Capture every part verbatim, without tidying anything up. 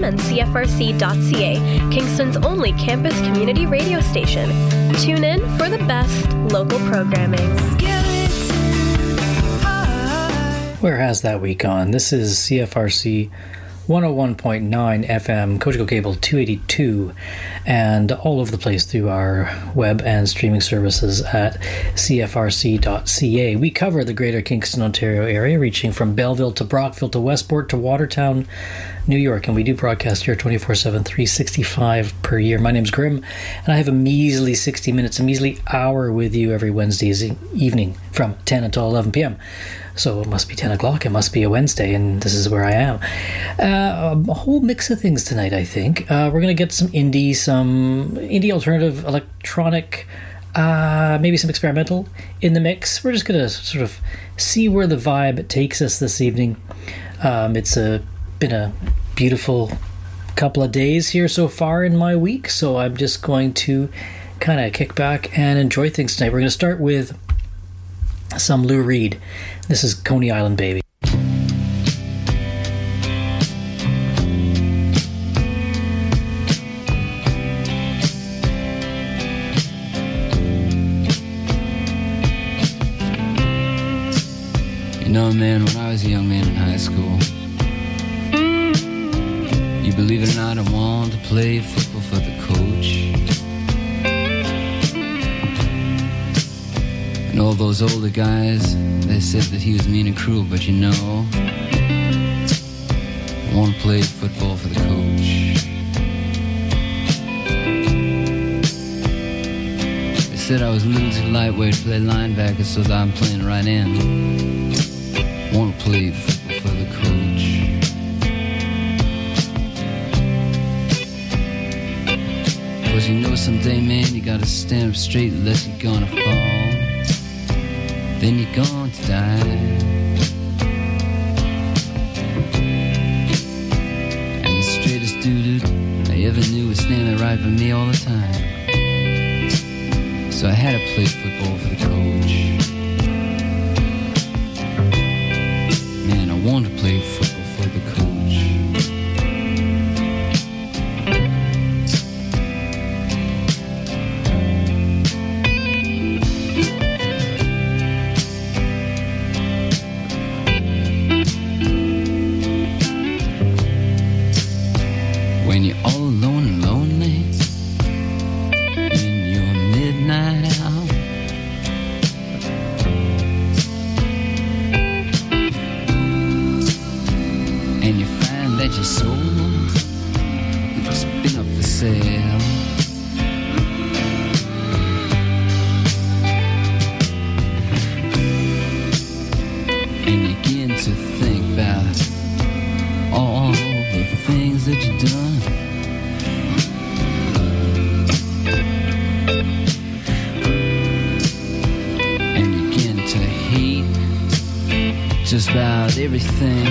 m and C F R C dot C A, Kingston's only campus community radio station. Tune in for the best local programming. Where has that week gone? This is C F R C one oh one point nine F M, Cogeco Cable two eighty-two, and all over the place through our web and streaming services at C F R C dot C A. We cover the greater Kingston, Ontario area, reaching from Belleville to Brockville to Westport to Watertown, New York, and we do broadcast here twenty-four seven, three sixty-five per year. My name's Grim, and I have a measly sixty minutes, a measly hour with you every Wednesday evening from ten until eleven p.m. So it must be ten o'clock, it must be a Wednesday, and this is where I am. Uh, a whole mix of things tonight, I think. Uh, we're going to get some indie, some indie alternative, electronic, uh, maybe some experimental in the mix. We're just going to sort of see where the vibe takes us this evening. Um, it's a, been a beautiful couple of days here so far in my week, so I'm just going to kind of kick back and enjoy things tonight. We're going to start with some Lou Reed. This is Coney Island Baby. You know, man, when I was a young man in high school, you believe it or not, I wanted to play football for the coach. And all those older guys, they said that he was mean and cruel, but you know, I want to play football for the coach. They said I was a little too lightweight to play linebacker, so that I'm playing right in. I want to play football for the coach. Cause you know someday, man, you gotta stand up straight unless you're gonna fall. Then you're going to die. And the straightest dude I ever knew was standing right by me all the time. So I had to play football for the coach. Man, I wanted to play football for the coach. When you're all alone and lonely in your midnight hour, and you find that your soul has been up for sale, and you begin to think about all the things that you've done. And you begin to hate just about everything.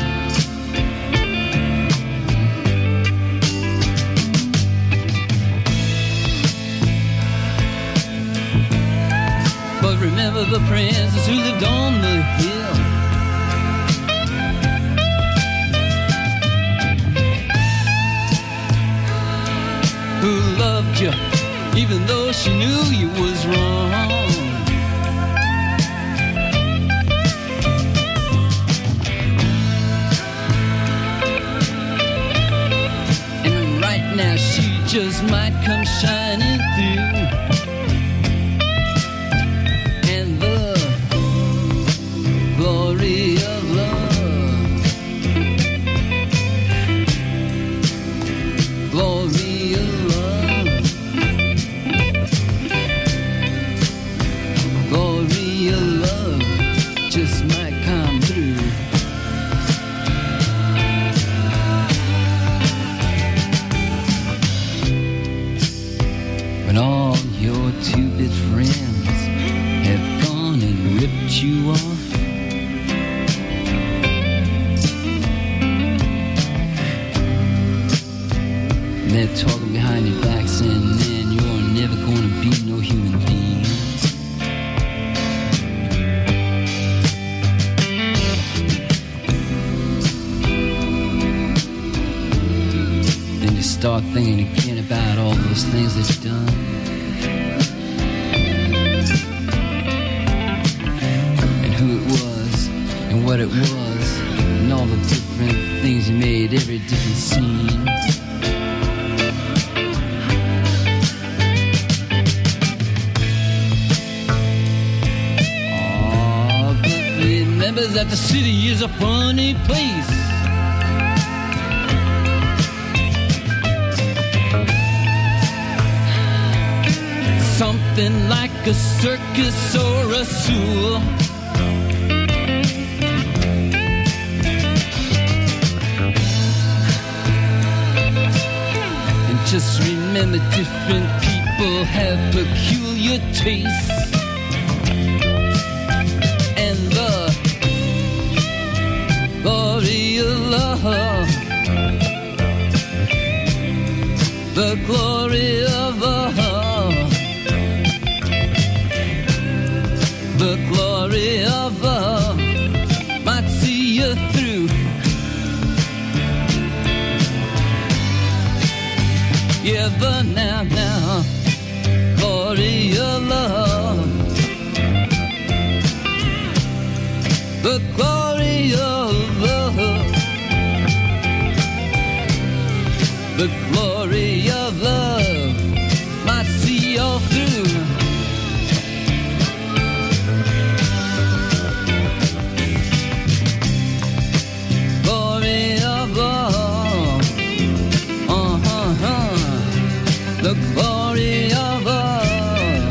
But remember the princess who lived on the hill, who loved you even though she knew you was wrong. And right now she just might come shining through, and the glory of love, glory of love, glory of love just might come through. When all your two-bit friends have gone and ripped you off, and they're talking behind your back saying, man, you're never gonna be no human being. start thinking again about all those things that you've done. And who it was, and what it was, and all the different things you made, every different scene. Oh, but remember that the city is a funny place. Something like a circus or a zoo. And just remember, different people have peculiar tastes. And the glory of love, the glory of love, the glory of love might see you through. Yeah, but now, now, glory of love, the glory of love, the glory of love might see you through. The glory of love,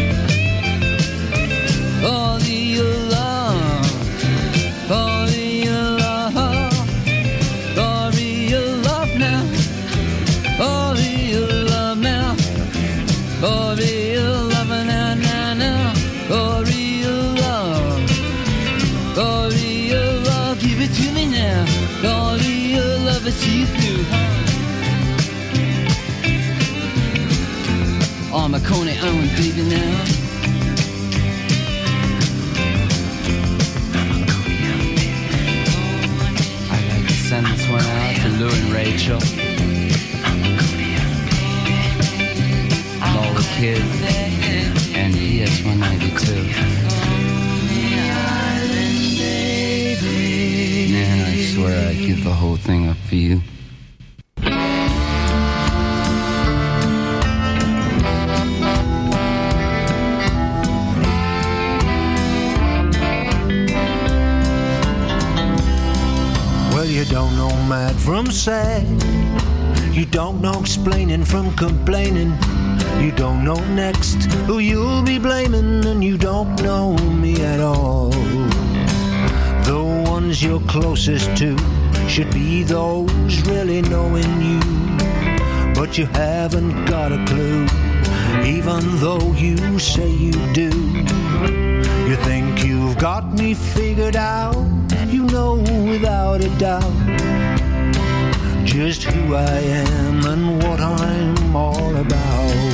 glory of love, glory of love, glory of love now, glory of love now, glory of love now, now, now, glory of love, glory of love, give it to me now, glory of love, I see you through. Oh, Coney Island, baby, now. I'd like to send this one out to Lou and Rachel. And all the kids. And E S one ninety-two. Man, I swear I'd give the whole thing up for you. You don't know mad from sad. You don't know explaining from complaining. You don't know next who you'll be blaming. And you don't know me at all. The ones you're closest to should be those really knowing you. But you haven't got a clue, even though you say you do. You think you've got me figured out. You know without a doubt just who I am and what I'm all about.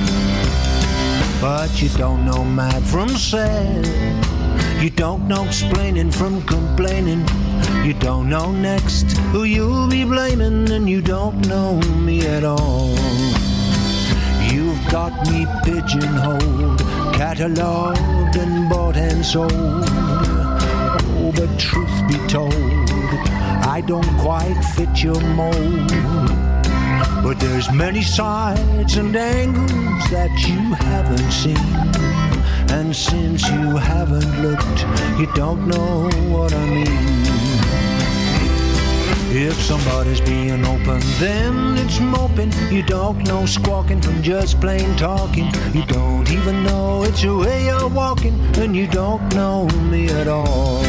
But you don't know mad from sad. You don't know explaining from complaining. You don't know next who you'll be blaming. And you don't know me at all. You've got me pigeonholed, catalogued and bought and sold. Oh, but truth be told, I don't quite fit your mold. But there's many sides and angles that you haven't seen. And since you haven't looked, you don't know what I mean. If somebody's being open, then it's moping. You don't know squawking from just plain talking. You don't even know it's the way you're walking. And you don't know me at all.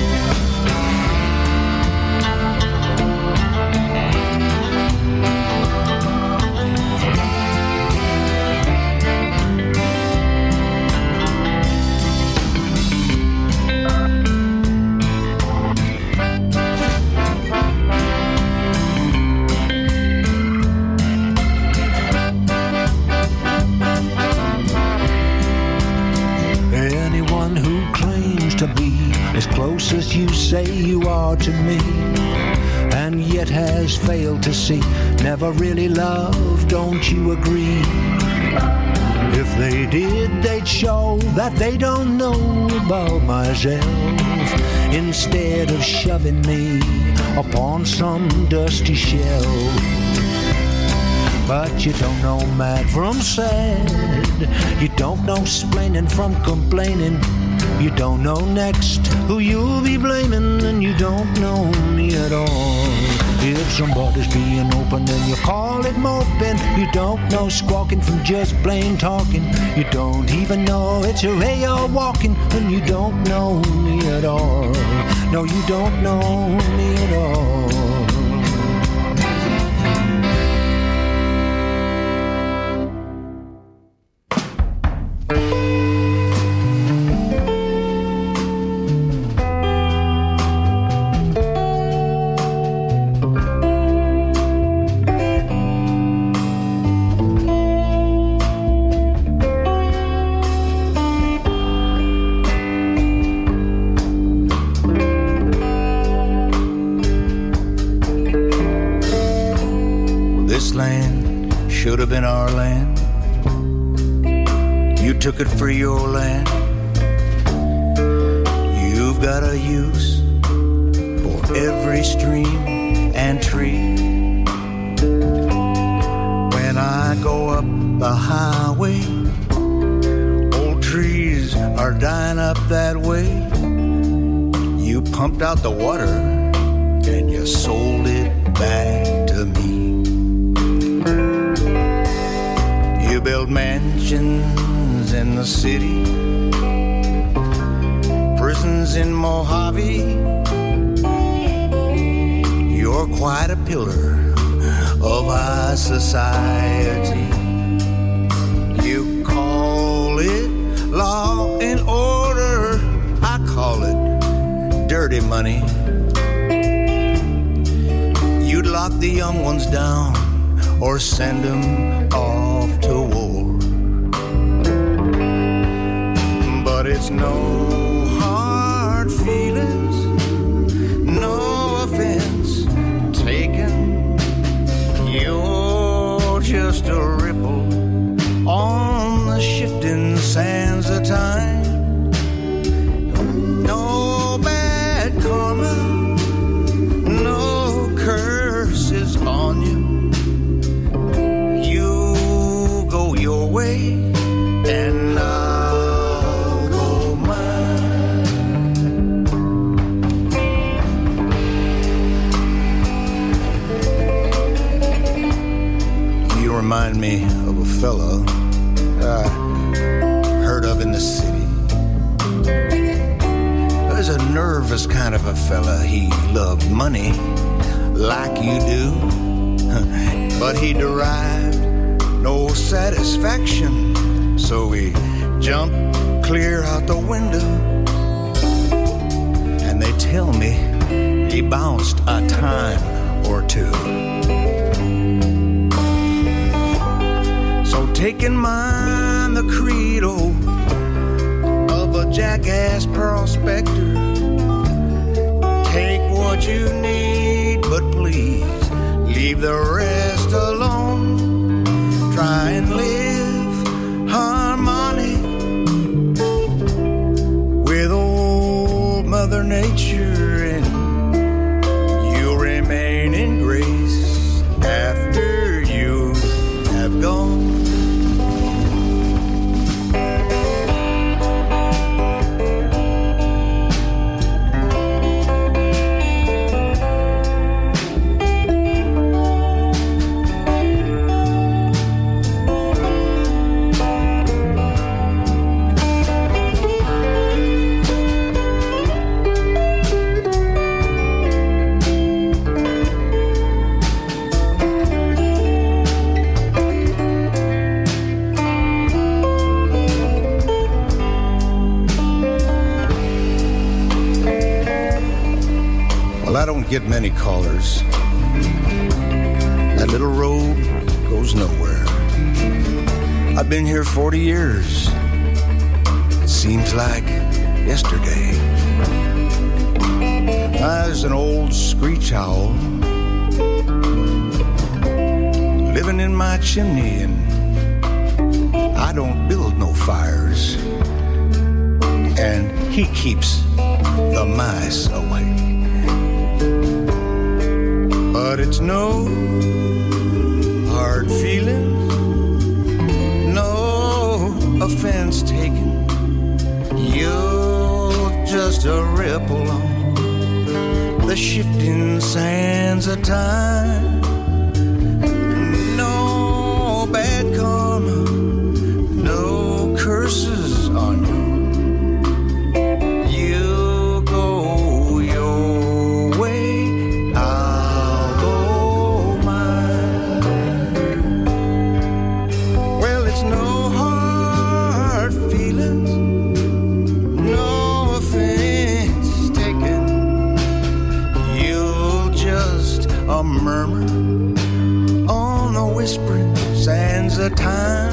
As close as you say you are to me, and yet yet has failed to see. Never really loved, don't you agree? If they did, they'd show that they don't know about myself, instead of shoving me upon some dusty shelf. But you don't know mad from sad, you don't know splaining from complaining, you don't know next who you'll be blaming, and you don't know me at all. If somebody's being open, then you call it moping. You don't know squawking from just plain talking. You don't even know it's your way you're walking, and you don't know me at all. No, you don't know me at all. Should have been our land. You took it for your land. You've got a use for every stream and tree. When I go up the highway, old trees are dying up that way. You pumped out the water and you sold it back to me. You build mansions in the city, prisons in Mojave. You're quite a pillar of our society. You call it law and order, I call it dirty money. You'd lock the young ones down or send them off to war. But it's no hard feelings, no offense taken. You're just a ripple on the shifting sands of time. No bad karma, no curses on you. Your way, and I'll go mine. You remind me of a fella I heard of in the city. There's a nervous kind of a fella. He loved money like you do, but he derived no satisfaction, so he jumped clear out the window. And they tell me he bounced a time or two. So take in mind the credo of a jackass prospector. Take what you need, but please leave the rest alone. Try and live harmonic with old Mother Nature, and you'll remain in grace after you have gone. I don't get many callers. That little road goes nowhere. I've been here forty years. It seems like yesterday. I was an old screech owl blowing in my chimney, and I don't build no fires, and he keeps the mice away. But it's no hard feelings, no offense taken. You're just a ripple on the shifting sands of time. No bad karma, no curses on you. You go your way, I'll go mine. Well, it's no hard feelings, no offense taken. You're just a murmur on the whispering sands of time.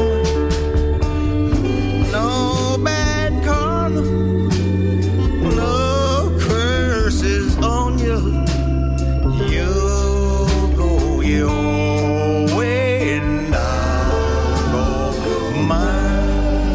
No bad karma, no curses on you. You'll go your way and I'll go mine.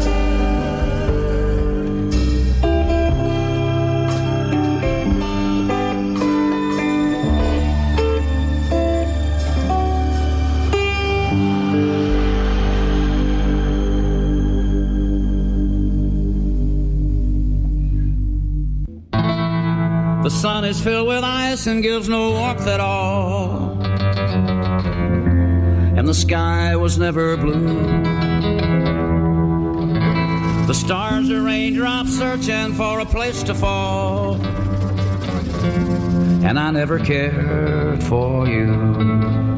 The sun is filled with ice and gives no warmth at all, and the sky was never blue. The stars are raindrops searching for a place to fall, and I never cared for you.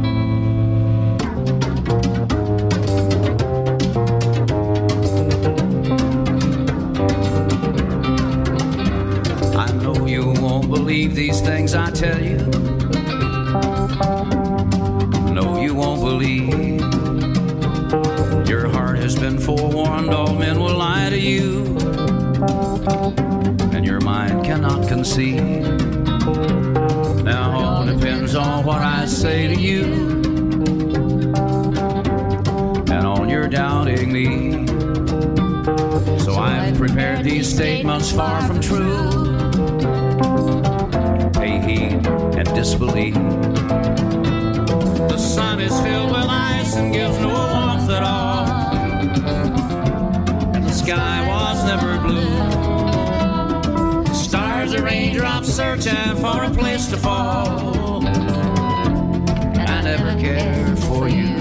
Believe these things I tell you. No, you won't believe. Your heart has been forewarned. All men will lie to you, and your mind cannot conceive. Now all depends on what I say to you, and on your doubting me. So I've prepared these statements far from true. Pay heed and disbelief. The sun is filled with ice and gives no warmth at all, and the sky was never blue. The stars are raindrops searching for a place to fall, and I never cared for you.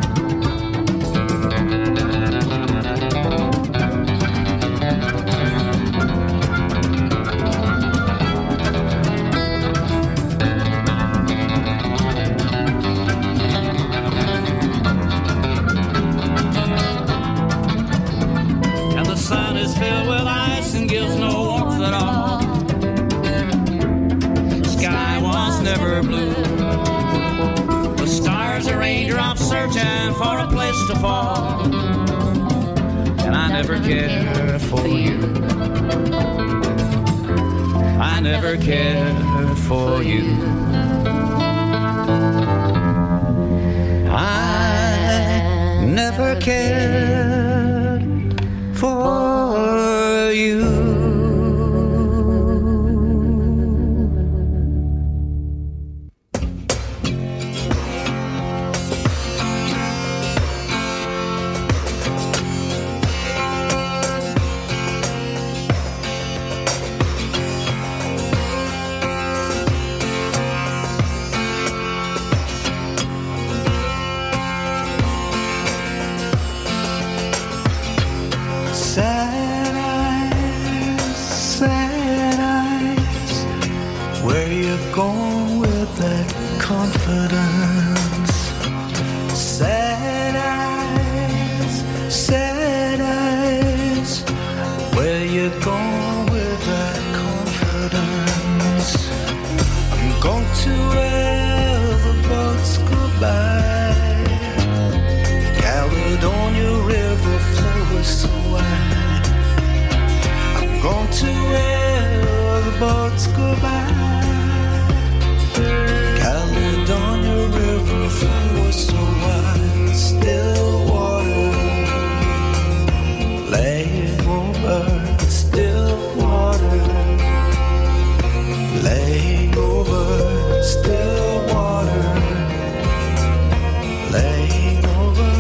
Filled with ice and gives no warmth at all. The sky was never blue. The stars are raindrops searching for a place to fall, and I never cared for you. I never cared for you. I never cared for you. Sad eyes, sad eyes, where you going with that confidence? Sad eyes, sad eyes, where you going with that confidence? I'm going to where the boats go by. Caledonia River flows so wide. I'm going to where the boats go by. Caledonia River flows so wide. laying over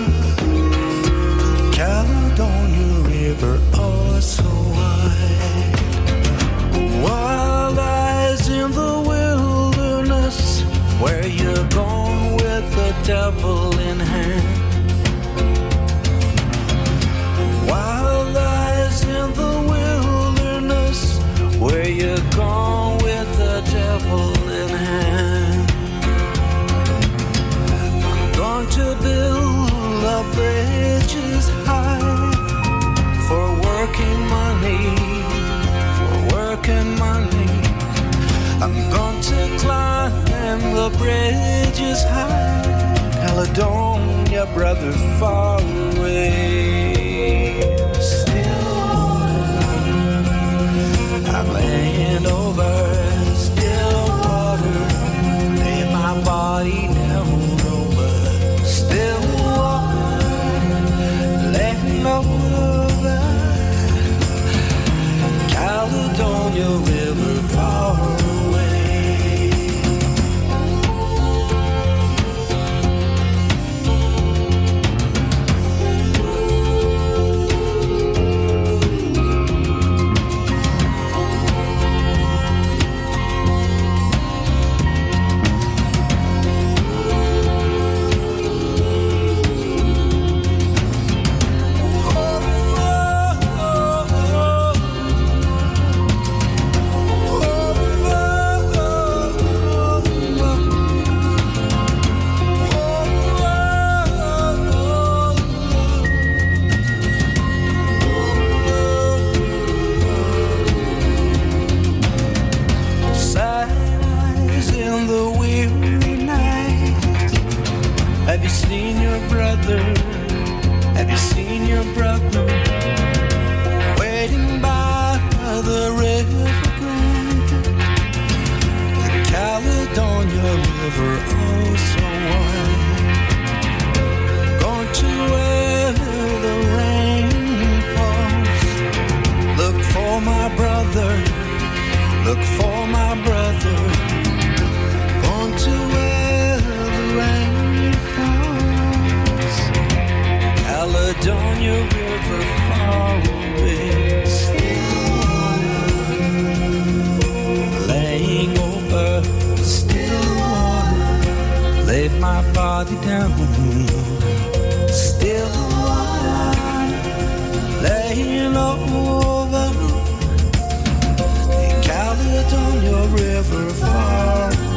Caledonia River, oh so wide. Wild eyes in the wilderness, where you're going with the devil in hand. Wild eyes in the wilderness, where you're going with the devil in hand. I'm going to build up bridges high for working money, for working money. I'm going to climb the bridges high, Caledonia, brother, far away. Still water, I'm laying over still water, lay my body down over still water, laying over Caledonia River, far away. Have you seen your brother? Have you seen your brother waiting by the river Grand? The Caledonia River, oh so wide. Going to where the rain falls. Look for my brother, look for my brother. Going to where the rain Caledonia River, far away. Still water, laying over still water, laid my body down. Still water, laying over the Caledonia River, far away.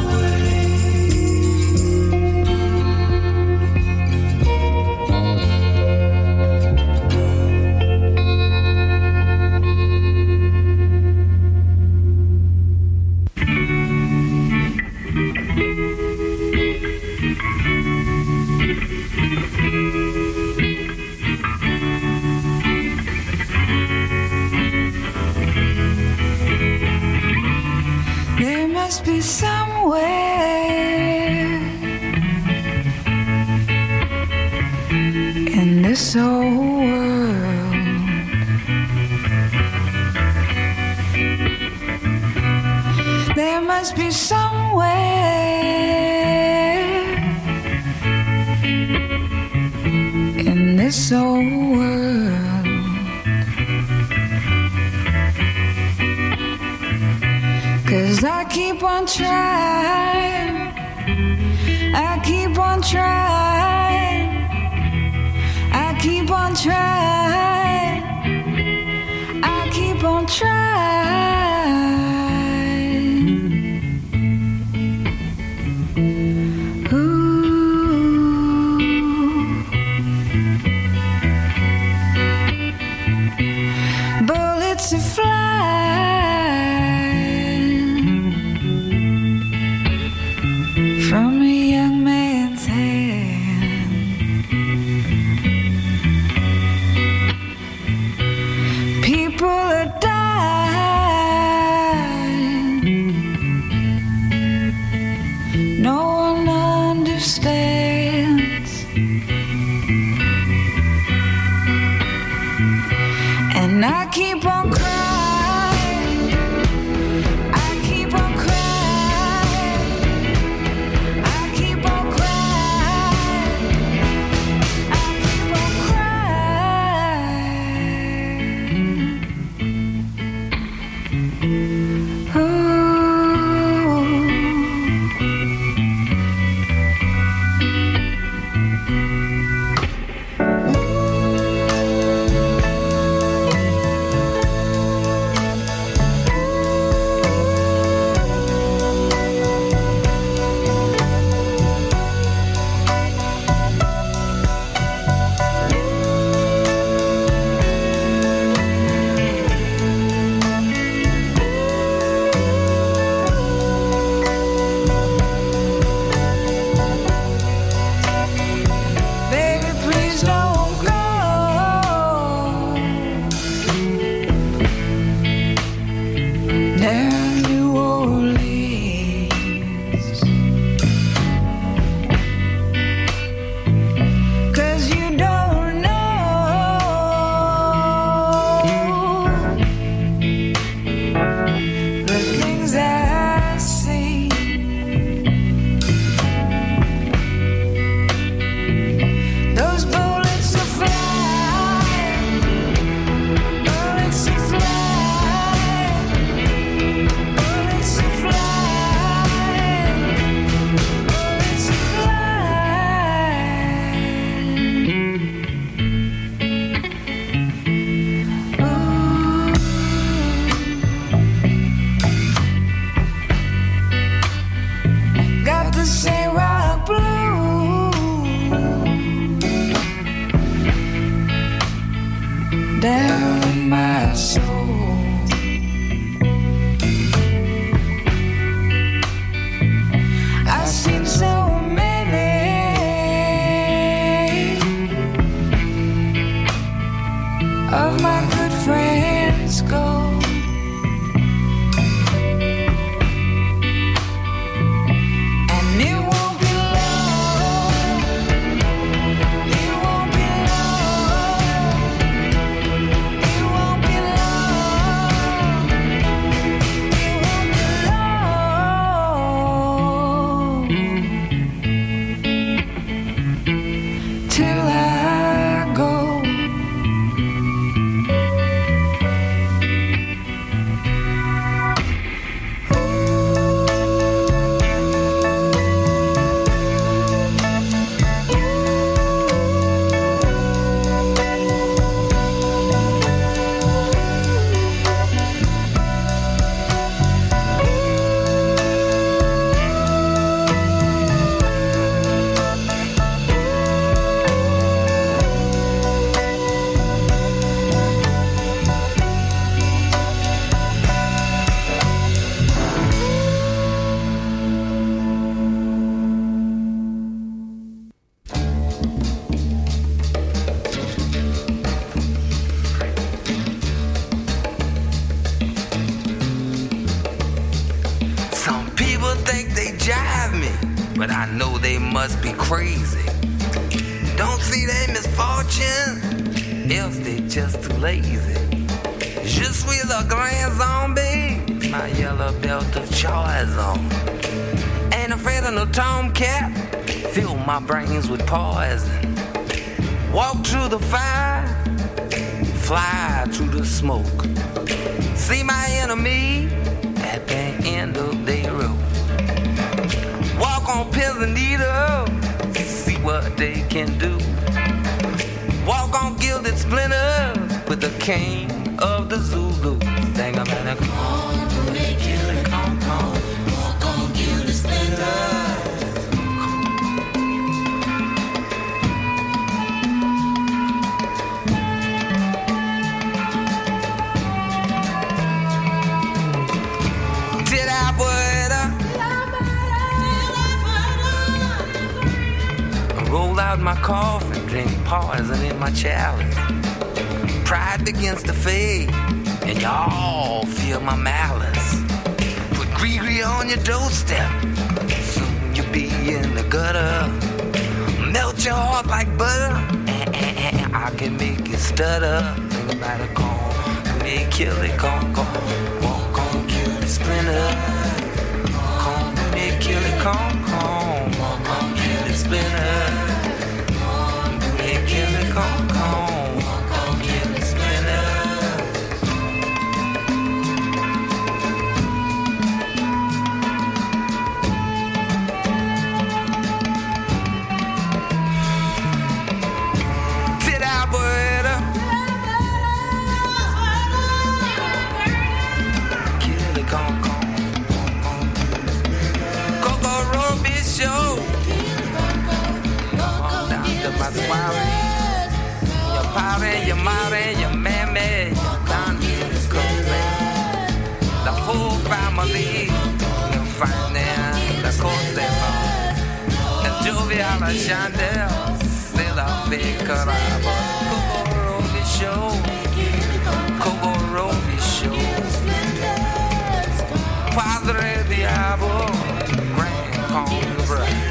Must be somewhere in this old world there must be somewhere in this old world. 'Cause I keep on trying, I keep on trying, I keep on trying, I keep on trying. Ooh. Bullets are flying from a young man's hand. People are dying, no one understands. And I keep on crying, I keep on crying, I keep on crying, must be crazy. Don't see their misfortune, else they just too lazy. Je suis le grand zombie, my yellow belt of choice on. Ain't afraid of no tomcat, fill my brains with poison. Walk through the fire, fly through the smoke. See my enemy at the end of their rope. Walk on pins and needles, see what they can do. Walk on gilded splinters with the king of the Zulu. Think about it, come on, they kill it, come on. Walk on gilded splinters. Roll out my coffin, drink poison in my chalice. Pride against the faith, and y'all feel my malice. Put Gree-Gree on your doorstep, soon you'll be in the gutter. Melt your heart like butter, and, and, and I can make you stutter. Think about it, come, me kill it, come, come. Walk on, kill the splinter. Come, me kill it, come, come. Walk on, kill the splinter. Kill it, come, come, walk on, kill it, splinter. Did I butter? Kill it, come, come, Coco Roby show. Down to my swallowing. Party, your mommy, your mammy, your auntie, cousin, the whole family, you find them, the Cosemo, and Jovial Chandel, still a big carabas, Coco Roby show, Coco Roby show, Padre Diablo, Grand Congress.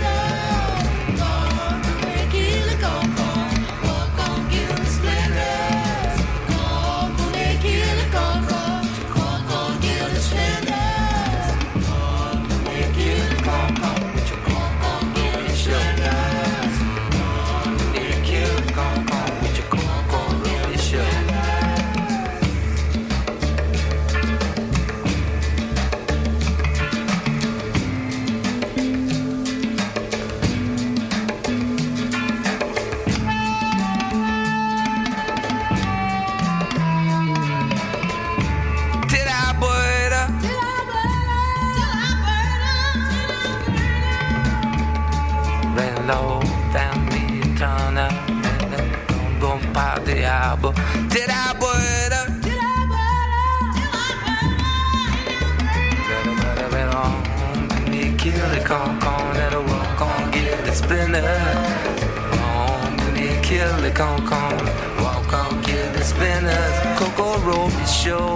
Diabo, did I butter? Did I butter? Me kill it, come, come, that'll walk on, get the splinter. Oh, me kill it, come, come, walk on, get the splinters. Coco Roby show.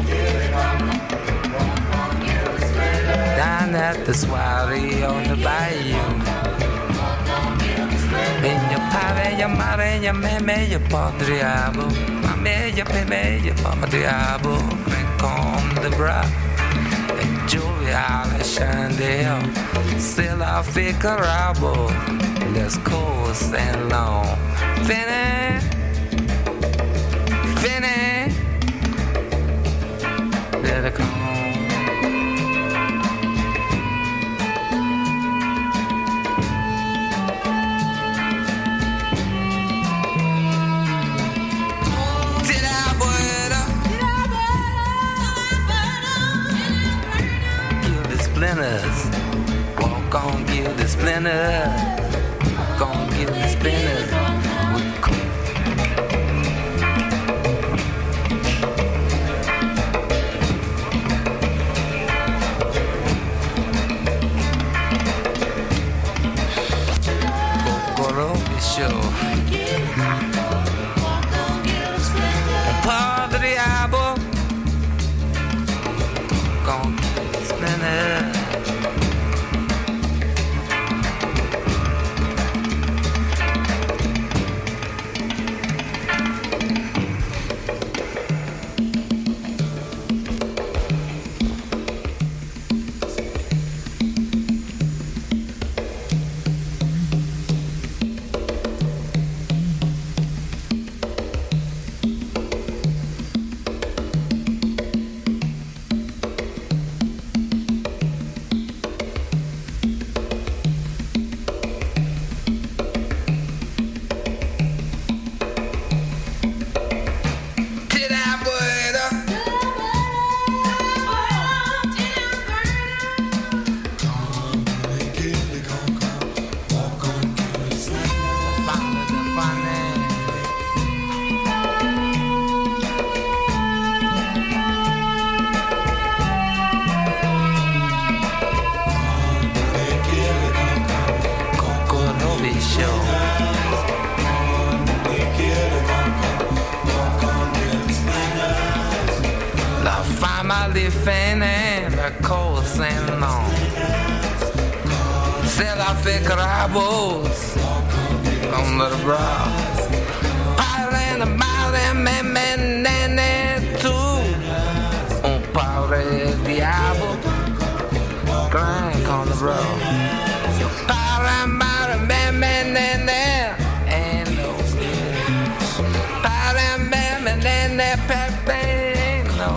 Down at the soiree on the bayou. In your padre, your madre, your meme, your padre diabo. Mame, your peme, your padre diabo. Drink on the bra. And Jovial Chandel. Still I figure rabo. Let's coast and long. Finny. Finny. Let it come. Walk on, give the splinter. Walk on, give the splinter. Coco Roby show. Padre Diabo. Walk on, give the splinter. funny. Coconovi Show. La family fene la cosa non. Se la fe crabos on the brow. Parlin male me menene tu. Un pobre diabo. Crank on the road. Parlin male me menene and no. Parlin me menene pepe no.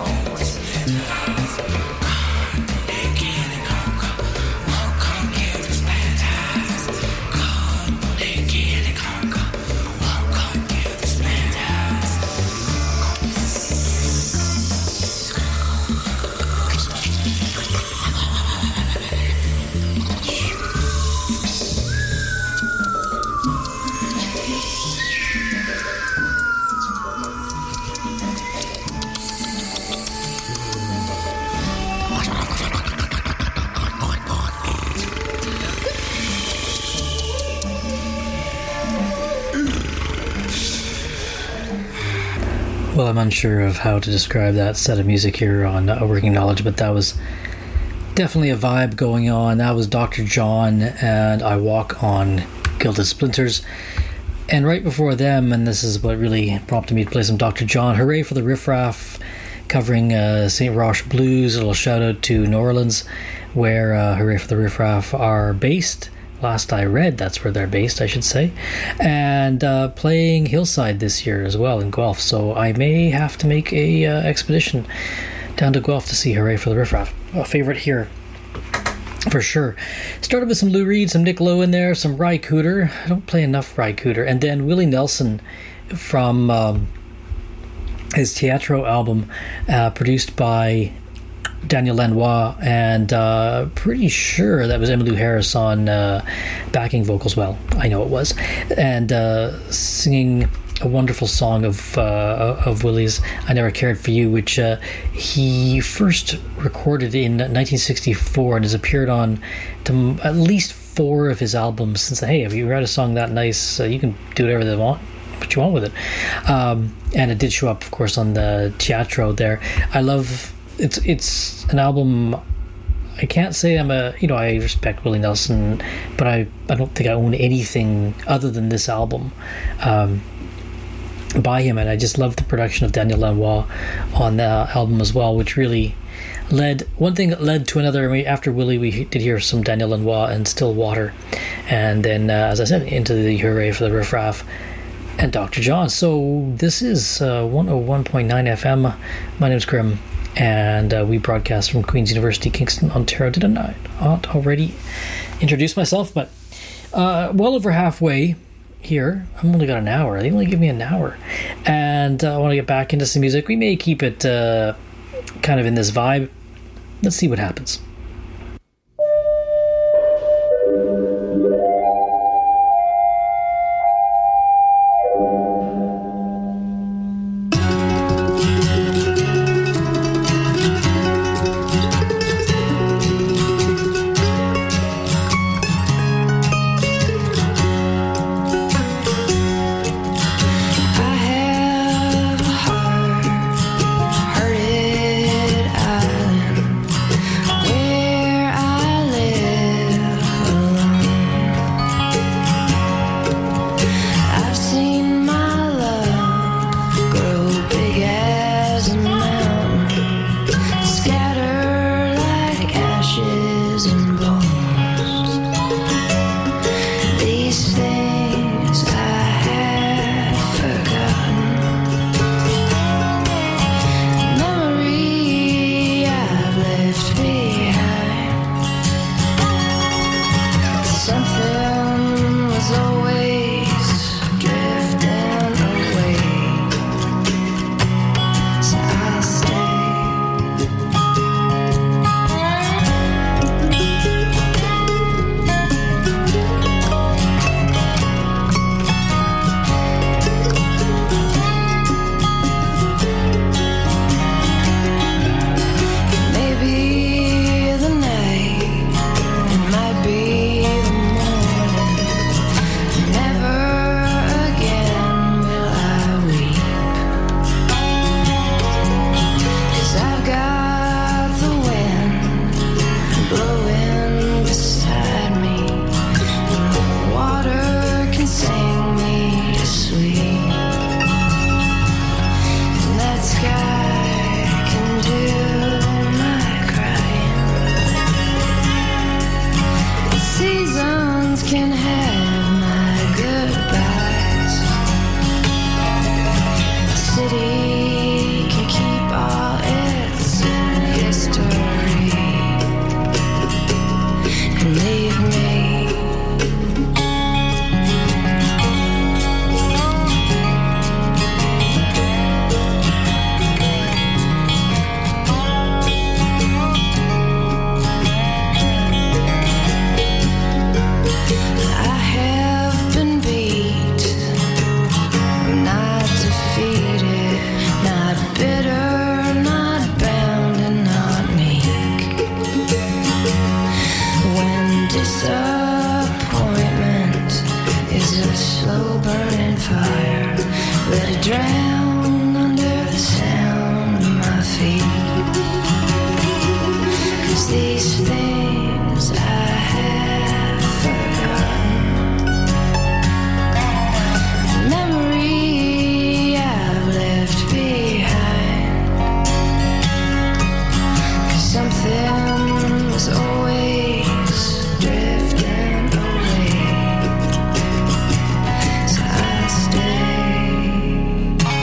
Well, I'm unsure of how to describe that set of music here on uh, Working Knowledge, but that was definitely a vibe going on. That was Doctor John and I Walk on Gilded Splinters. And right before them, and this is what really prompted me to play some Doctor John, Hooray for the Riff Raff, covering uh, Saint Roch Blues. A little shout out to New Orleans, where uh, Hooray for the Riff Raff are based. Last I read, that's where they're based, I should say. And uh, playing Hillside this year as well in Guelph. So I may have to make a uh, expedition down to Guelph to see Hooray for the Riff Raff. A favorite here, for sure. Started with some Lou Reed, some Nick Lowe in there, some Ry Cooder. I don't play enough Ry Cooder. And then Willie Nelson from um, his Teatro album, uh, produced by Daniel Lanois, and uh, pretty sure that was Emmylou Harris on uh, backing vocals. Well, I know it was, and uh, singing a wonderful song of uh, of Willie's, "I Never Cared for You," which uh, he first recorded in nineteen sixty-four and has appeared on to at least four of his albums since. Hey, if you write a song that nice, uh, you can do whatever they want. What you want with it, um, and it did show up, of course, on the Teatro there. I love. It's it's an album. I can't say I'm a you know I respect Willie Nelson, but I, I don't think I own anything other than this album um, by him, and I just love the production of Daniel Lanois on the album as well, which really led one thing that led to another. I mean, after Willie, we did hear some Daniel Lanois and Still Water, and then uh, as I said, into the Hooray for the Riff Raff and Doctor John. So this is uh, one oh one point nine F M. My name's Grim. And uh, we broadcast from Queen's University, Kingston, Ontario. Did I not already introduce myself? But uh, well over halfway here. I've only got an hour. They only give me an hour. And uh, I want to get back into some music. We may keep it uh, kind of in this vibe. Let's see what happens. Where fire. Let it drown under the sound of my feet. 'Cause these things I have forgotten. Memory I've left behind. 'Cause something was always drifting away. So I stay.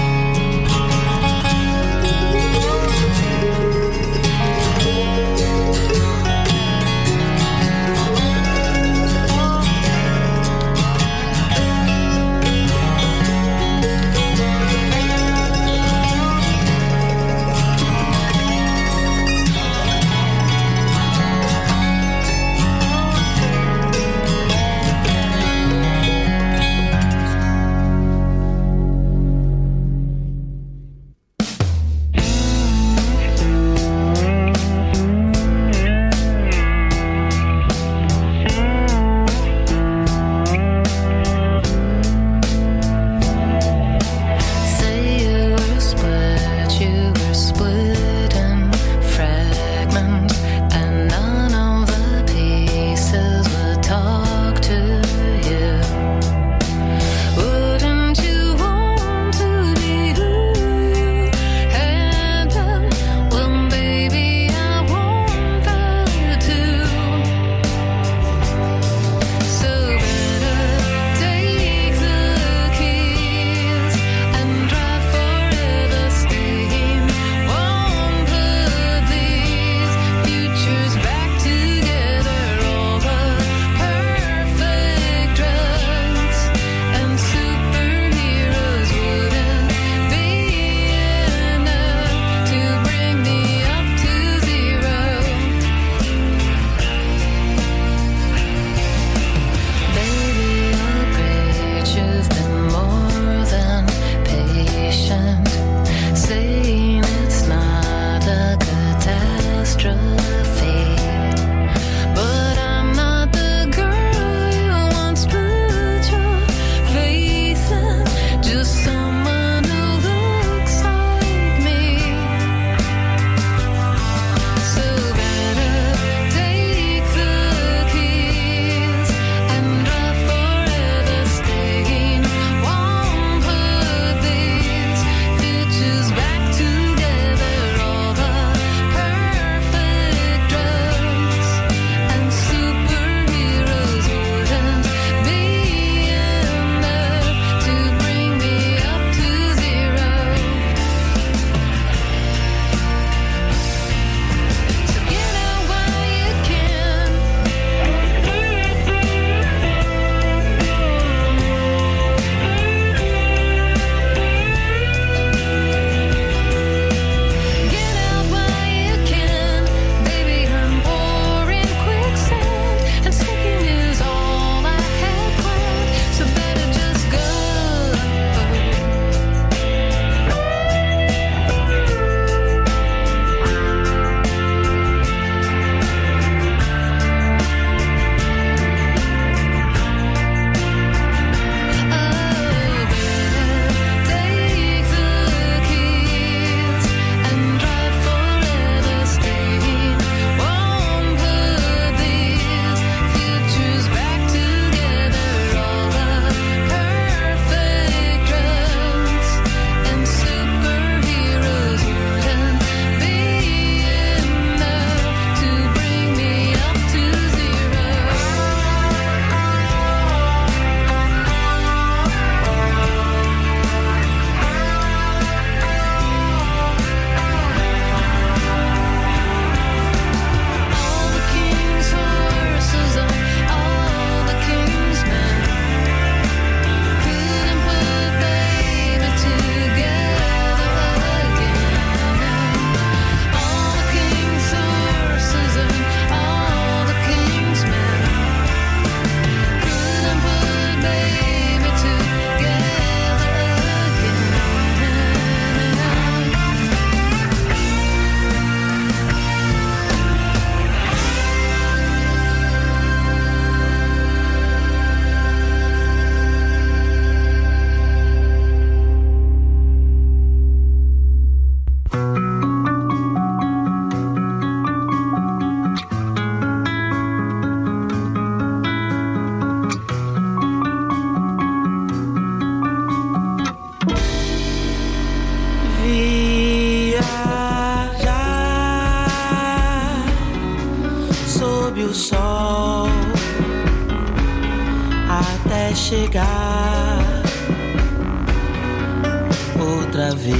vez.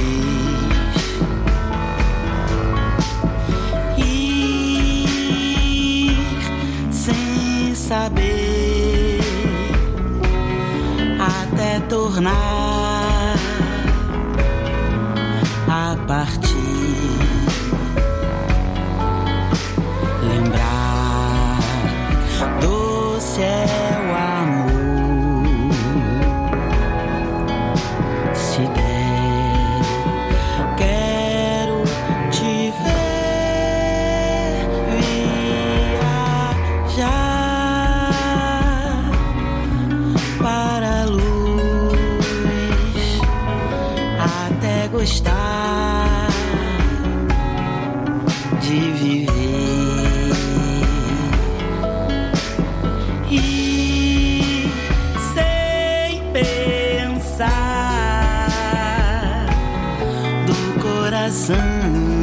Ir sem saber até tornar a partir. Lembrar do céu, amor. Se der, quero te ver viajar para a luz até gostar de viver. E sem pensar do coração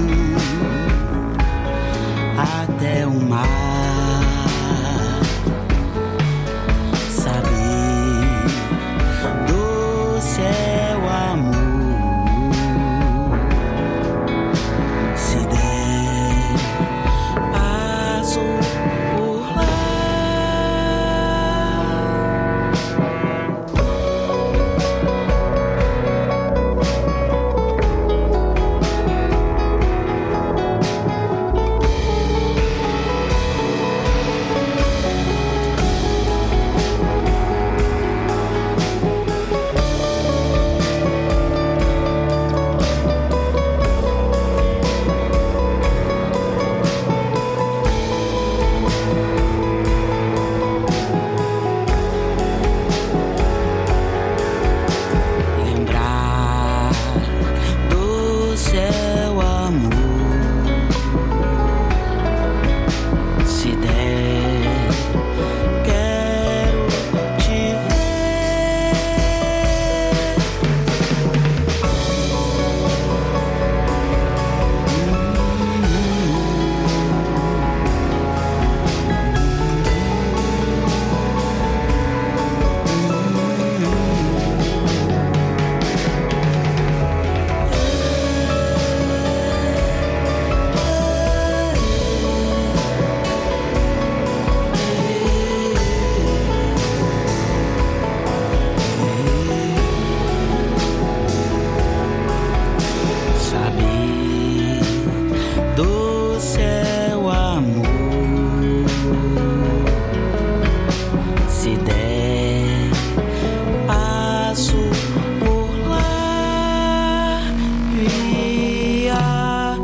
até o mar, saber do céu, amor. Se der, passo por lá. Lembrar do céu, amor. Se der, quero te ver. Saber do céu, amor. Se der, passo por lá viajar.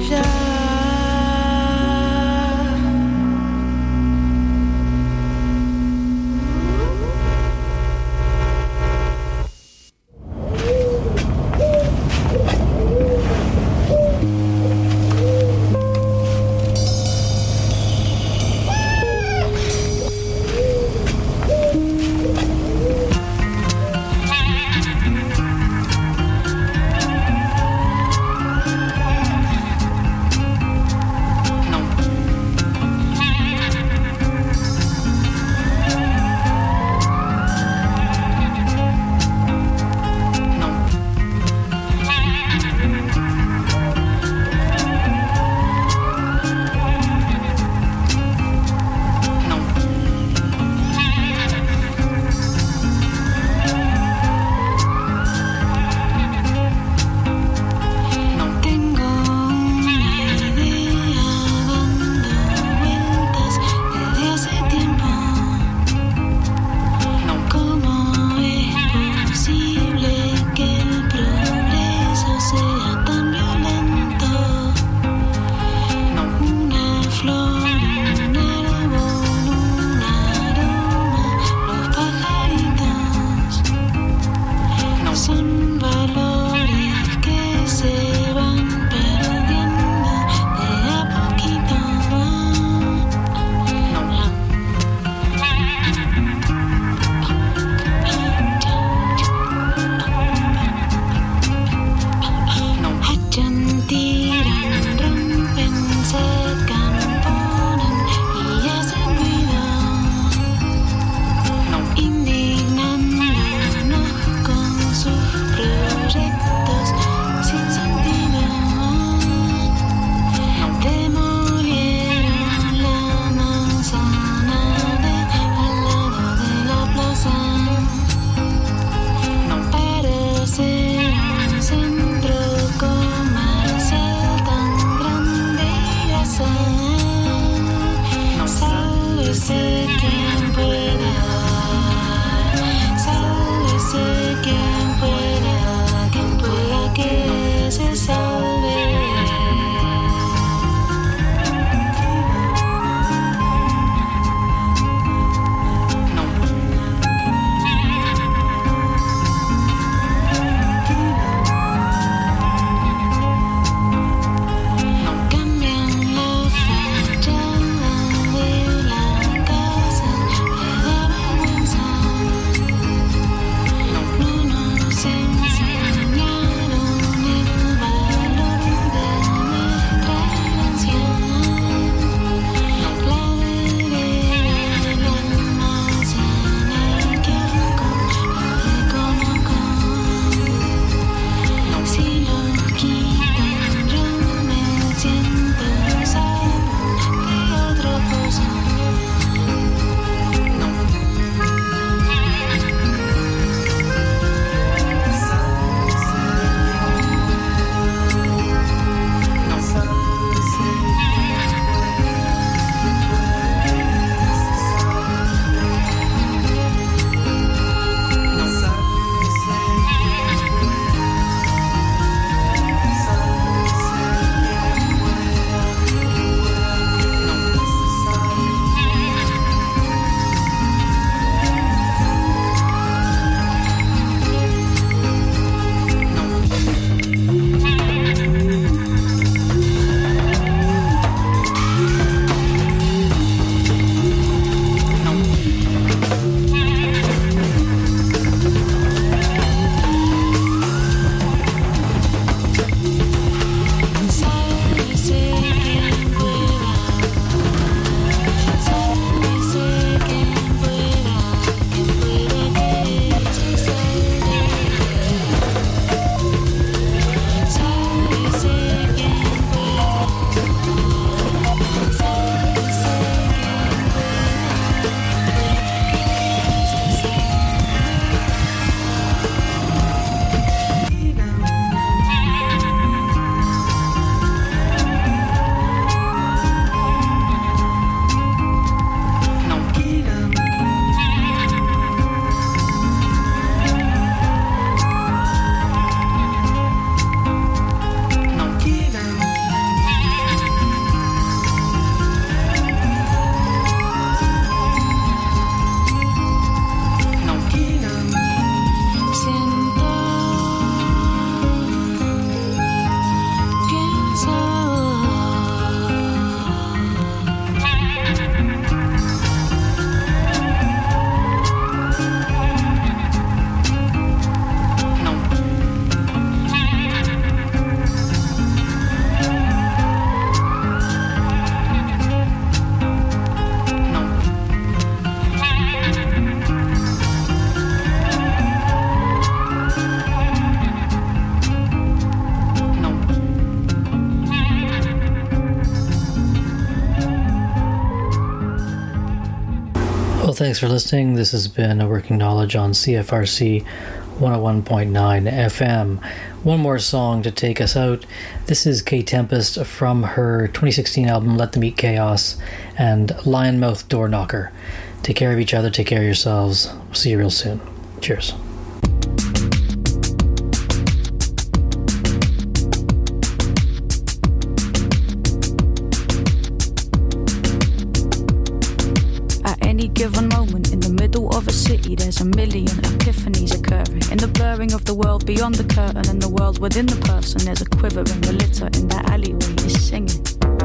Tengo una idea dando vueltas desde hace tiempo. ¿Cómo es posible que el progreso sea tan violento? Una flor, un árbol, un aroma, los pajaritos son valores que se van perdiendo de a poquito. Hachan, tiran, rompen, secan, ponen y hacen ruido, indignándonos con sus Thanks for listening. This has been A Working Knowledge on C F R C one oh one point nine F M. One more song to take us out. This is Kay Tempest from her twenty sixteen album Let Them Eat Chaos and Lionmouth Door Knocker. Take care of each other, take care of yourselves. See you real soon. Cheers. Given moment in the middle of a city, there's a million epiphanies occurring. In the blurring of the world beyond the curtain and the world within the person, there's a quivering. The litter in that alleyway is singing.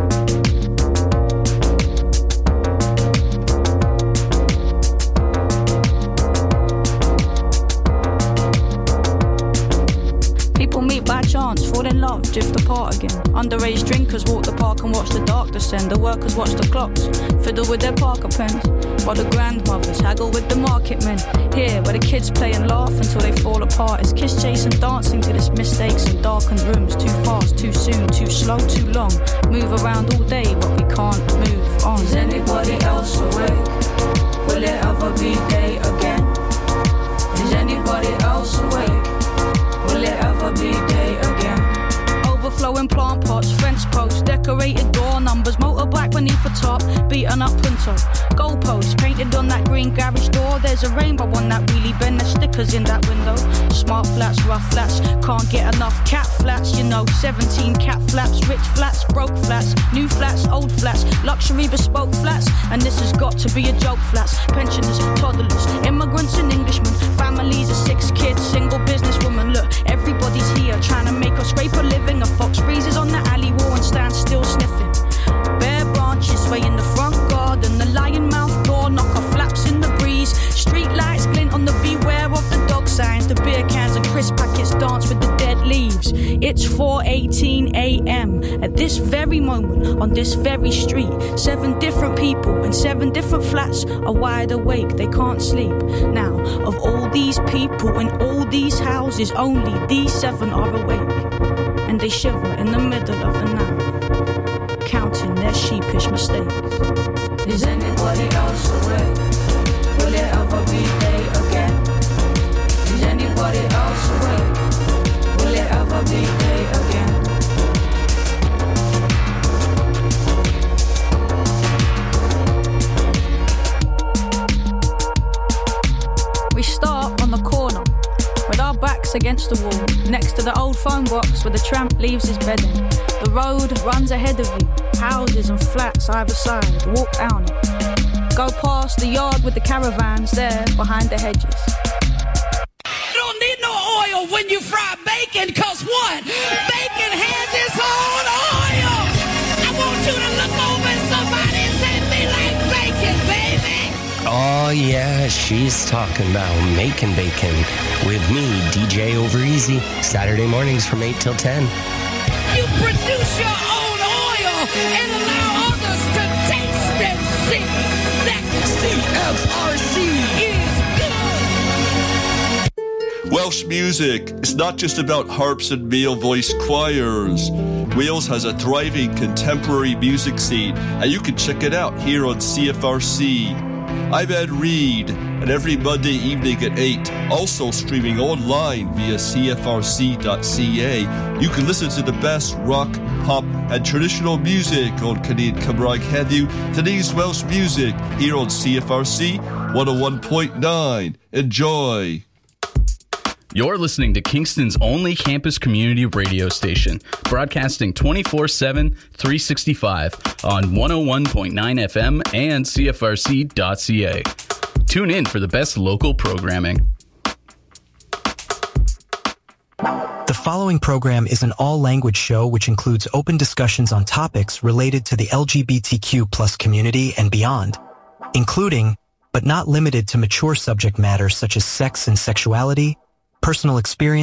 People meet by chance, fall in love, drift apart again. Underage drinkers walk the park and watch the dark descend. The workers watch the clocks, fiddle with their Parker pens, while the grandmothers haggle with the market men. Here, where the kids play and laugh until they fall apart. It's kiss chasing, dancing to this mistakes in darkened rooms. Too fast, too soon, too slow, too long. Move around all day, but we can't move on. Is anybody else awake? Will it ever be day again? Is anybody else awake? Will it ever be day again? Overflowing plant pots, fence posts, decorated door numbers, motorbike beneath the top, beaten up punto. Goalposts painted on that green garage door. There's a rainbow on that wheelie bin. There's stickers in that window. Smart flats, rough flats, can't get enough cat flats. You know, seventeen cat flaps, rich flats, broke flats, new flats, old flats, luxury bespoke flats. And this has got to be a joke flats. Pensioners, toddlers, immigrants and Englishmen, families of six kids, single businesswoman. Look, everybody's here trying to make us scrape a living. A fox freezes on the alley wall and stands still sniffing. Bare branches sway in the front garden. The lion mouth door knocker flaps in the breeze. Street lights glint on the beware of the dog signs. The beer cans and crisp packets dance with the dead leaves. It's four eighteen a.m. At this very moment, on this very street, seven different people in seven different flats are wide awake. They can't sleep. Now, of all these people in all these houses, only these seven are awake. And they shiver in the middle of the night, counting their sheepish mistakes. Is anybody else awake? Will it ever be day again? Is anybody else awake? Will it ever be day again? We start on the corner, with our backs against the wall, next to the old phone box where the tramp leaves his bedding. The road runs ahead of you, houses and flats either side, walk down it. Go past the yard with the caravans there behind the hedges. You don't need no oil when you fry bacon, cause what? Bacon has its own oil! I want you to look over at somebody and say, me like bacon, baby! Oh yeah, she's talking about making bacon with me, D J Overeasy, Saturday mornings from eight till ten. You produce your own oil and allow others to taste and see that C F R C is good. Welsh music is not just about harps and male-voiced choirs. Wales has a thriving contemporary music scene, and you can check it out here on C F R C. I'm Ed Reed, and every Monday evening at eight, also streaming online via C F R C dot C A, you can listen to the best rock, pop, and traditional music on Canadian Cymraeg Heddiw, today's Welsh music, here on C F R C one oh one point nine. Enjoy! You're listening to Kingston's only campus community radio station, broadcasting twenty-four seven, three sixty-five on one oh one point nine F M and C F R C dot C A. Tune in for the best local programming. The following program is an all-language show which includes open discussions on topics related to the L G B T Q plus community and beyond, including, but not limited to, mature subject matters such as sex and sexuality, personal experience,